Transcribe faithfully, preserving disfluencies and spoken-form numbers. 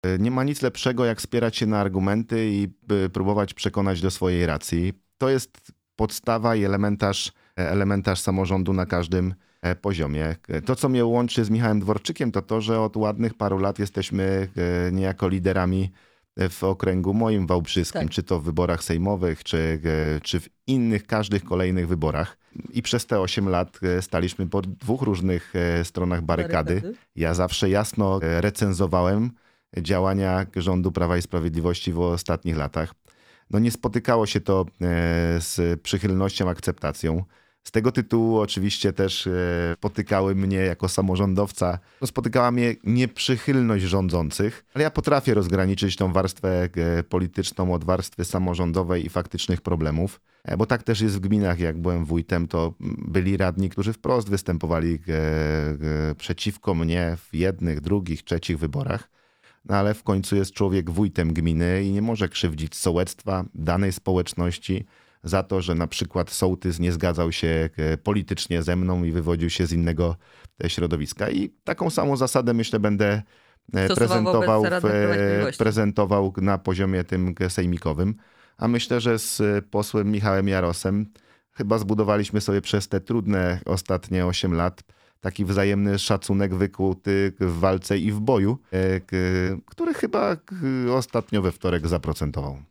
Nie ma nic lepszego, jak spierać się na argumenty i próbować przekonać do swojej racji. To jest podstawa i elementarz, elementarz samorządu na każdym poziomie. To, co mnie łączy z Michałem Dworczykiem, to to, że od ładnych paru lat jesteśmy niejako liderami w okręgu moim wałbrzyskim, Tak. czy to w wyborach sejmowych, czy, czy w innych, każdych kolejnych wyborach. I przez te osiem lat staliśmy po dwóch różnych stronach barykady. Barykady. Ja zawsze jasno recenzowałem działania rządu Prawa i Sprawiedliwości w ostatnich latach. No nie spotykało się to z przychylnością, akceptacją. Z tego tytułu oczywiście też spotykały mnie jako samorządowca, no spotykała mnie nieprzychylność rządzących, ale ja potrafię rozgraniczyć tą warstwę polityczną od warstwy samorządowej i faktycznych problemów, bo tak też jest w gminach. Jak byłem wójtem, to byli radni, którzy wprost występowali przeciwko mnie w jednych, drugich, trzecich wyborach. No ale w końcu jest człowiek wójtem gminy i nie może krzywdzić sołectwa, danej społeczności za to, że na przykład sołtys nie zgadzał się politycznie ze mną i wywodził się z innego środowiska. I taką samą zasadę, myślę, będę prezentował, w, prezentował na poziomie tym sejmikowym. A myślę, że z posłem Michałem Jarosem chyba zbudowaliśmy sobie przez te trudne ostatnie osiem lat taki wzajemny szacunek wykuty w walce i w boju, który chyba ostatnio we wtorek zaprocentował.